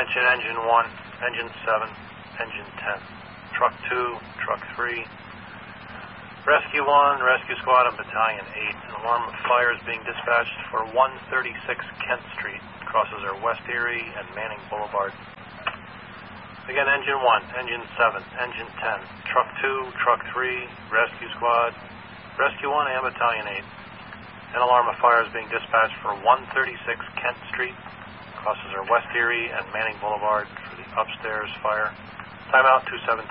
mention engine 1, engine 7, engine 10, truck 2, truck 3, rescue 1, rescue squad, and battalion 8. An alarm of fire is being dispatched for 136 Kent Street. Crosses are West Erie and Manning Boulevard. Again, engine 1, engine 7, engine 10, truck 2, truck 3, rescue squad, rescue 1, and battalion 8. An alarm of fire is being dispatched for 136 Kent Street. Crosses are West Erie and Manning Boulevard for the upstairs fire. Timeout 217.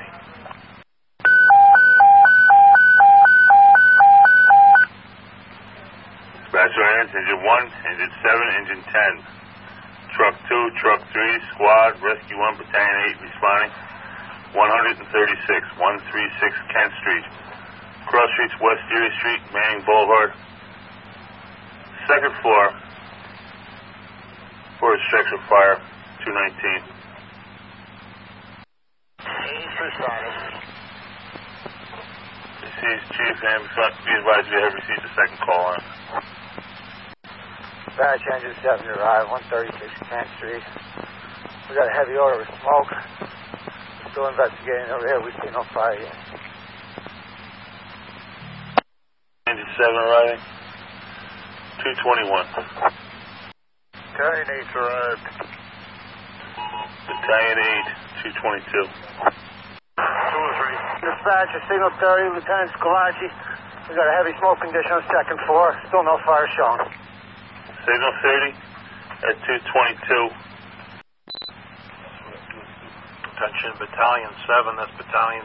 Dispatch items, engine 1, engine 7, engine 10. Truck 2, truck 3, squad, rescue 1, battalion 8 responding. 136 Kent Street. Cross streets, West Erie Street, Manning Boulevard. Second floor. For a structure fire, 219. This is Chief, and be advised we have received the second call on. Dispatch engine 7 arrived, 136 Kent Street. We got a heavy odor of smoke. Still investigating over here. We see no fire yet. Engine 7 arriving. 221. Battalion 8 arrived. Battalion 8, 222. 203. Dispatch, a signal 30, Lieutenant Scalacci. We got a heavy smoke condition on the second floor. Still no fire shown. Signal 30 at 222. Attention, battalion 7, that's battalion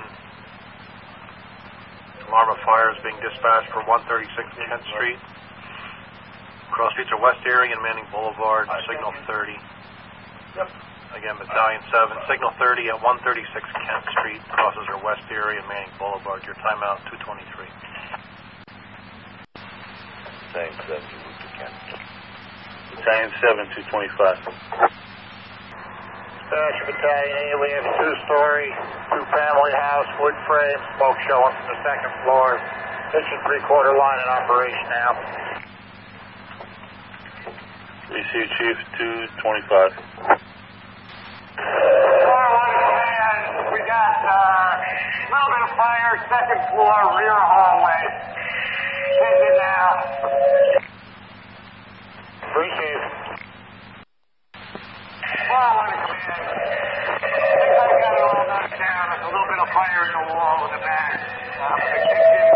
7. Alarm of fire is being dispatched for 136 Kent Street. Cross streets are West Erie and Manning Boulevard, signal 30. Yep. Again, battalion 7, signal 30 at 136 Kent Street. Crosses are West Erie and Manning Boulevard. Your timeout 223. Same 7, Kent. Battalion 7, 225. Dispatch, battalion 8, we have a two-story, two-family house, wood frame, smoke showing from the second floor. Kitchen three-quarter line in operation now. Receive Chief, 225. We got a little bit of fire, second floor, rear hallway. Kitchen now. Receive. 401 to command. I think I got it all knocked down. There's a little bit of fire in the wall in the back. The kitchen.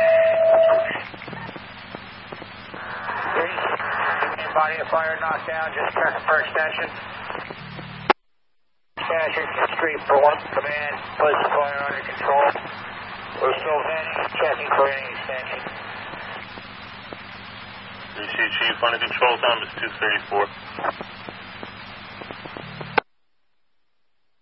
Body of fire knocked down, just checking for extension. Dispatcher, Street for 1 command, place the fire under control. We're still venting, checking for any extension. Receive Chief, under control, time is 234.